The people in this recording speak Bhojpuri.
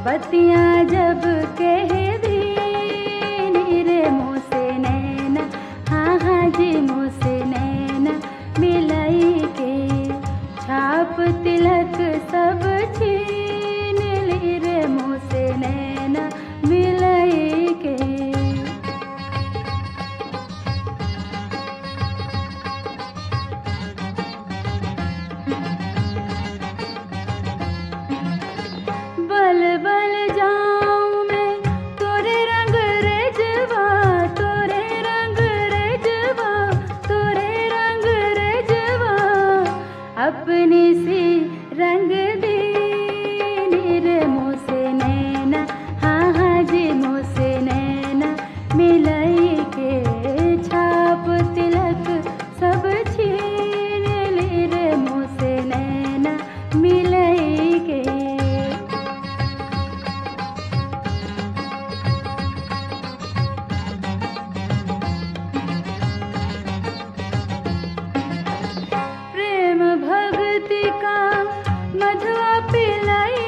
बतियाँ जब कह दी रे मुँह से नैना, हाँ हाँ जी मुँह से नैना मिलाई के, छाप तिलक सब छीन ली रे मुँह से नैना मिलाई के। बल बल जाऊं मैं तोरे रंग रेजवा, तोरे रंग रेजवा, तोरे रंग रेजवा, अपनी सी रंग दी रे मुँह से नैना, हाँ हाँ जी मुँह से नैना मिलाई के, छाप तिलक सब छीन ली रे मुँह से नैना मिलाई के। प्रेम भक्ति का मधुआ पिलाई